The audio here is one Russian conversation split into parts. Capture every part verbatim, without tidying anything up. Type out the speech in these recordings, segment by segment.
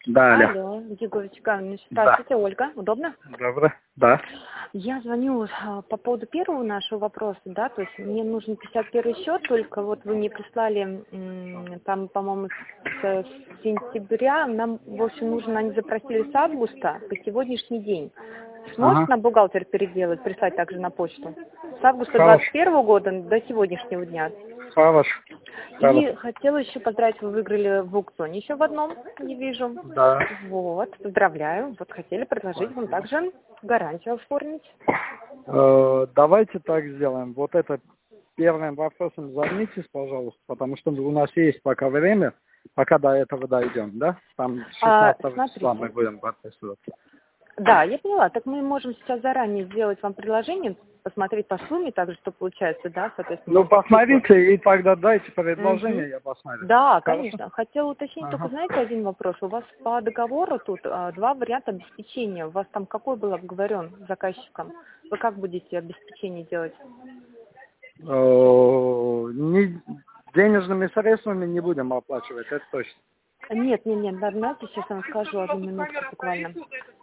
Да, алло. Алло, Георгиевичка, Да. здравствуйте, Ольга, удобно? Добро. Да. Я звоню а, по поводу первого нашего вопроса, да, то есть мне нужен пятьдесят первый счет, только вот вы мне прислали, м, там, по-моему, с с сентября, нам, в общем, нужно, они запросили с августа по сегодняшний день. Сможет Ага. на бухгалтер переделать, прислать также на почту? С августа Хорошо. двадцать первого года до сегодняшнего дня. Хорошо. И Хорошо. хотела еще поздравить, вы выиграли в аукционе еще в одном, не вижу. Да. Вот, поздравляю. Вот хотели предложить вам также гарантию оформить. Э, давайте так сделаем. Вот это первым вопросом займитесь, пожалуйста, потому что у нас есть пока время, пока до этого дойдем, да? Там А, шестнадцатого числа мы смотрите, будем подписываться. да, я поняла. Так мы можем сейчас заранее сделать вам предложение, посмотреть по сумме также, что получается, да, соответственно, Ну, может быть, цифры. посмотрите и тогда дайте Мгм. предложение, я посмотрю. Да, Хорошо? конечно. Хотела уточнить только, Ага. знаете, один вопрос. У вас по договору тут а, два варианта обеспечения. У вас там какой был обговорен с заказчиком? Вы как будете обеспечение делать? Э, не- денежными средствами не будем оплачивать, это точно. Нет, нет, нет, да, знаете, сейчас я вам скажу одну минутку буквально.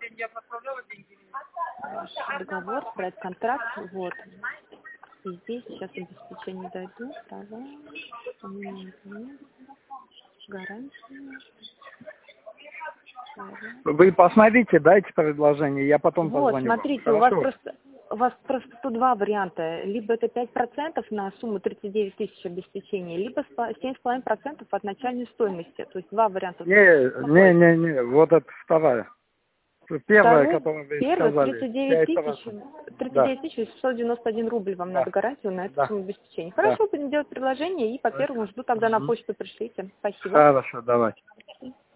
Ваш договор, проект контракт, вот. И здесь сейчас обеспечение дойду. Права, момент, гарантия. Права. Вы посмотрите, дайте предложение, я потом Вот, позвоню вам. смотрите, у вас Хорошо? просто у вас просто тут два варианта. Либо это пять процентов на сумму тридцать девять тысяч обеспечения, либо семь с половиной процентов от начальной стоимости. То есть два варианта. Не, не, Какой? не, не, вот это вторая. Первая, Второй, которую вы первый, сказали, тридцать девять пять тысяч, процентов. тридцать Да, девять тысяч восемьсот девяносто один рубль вам надо да, гарантию на эту да, сумму обеспечения. да. Хорошо, будем делать предложение и по первому жду тогда на Мгм. почту пришлите. Спасибо. Хорошо, давай.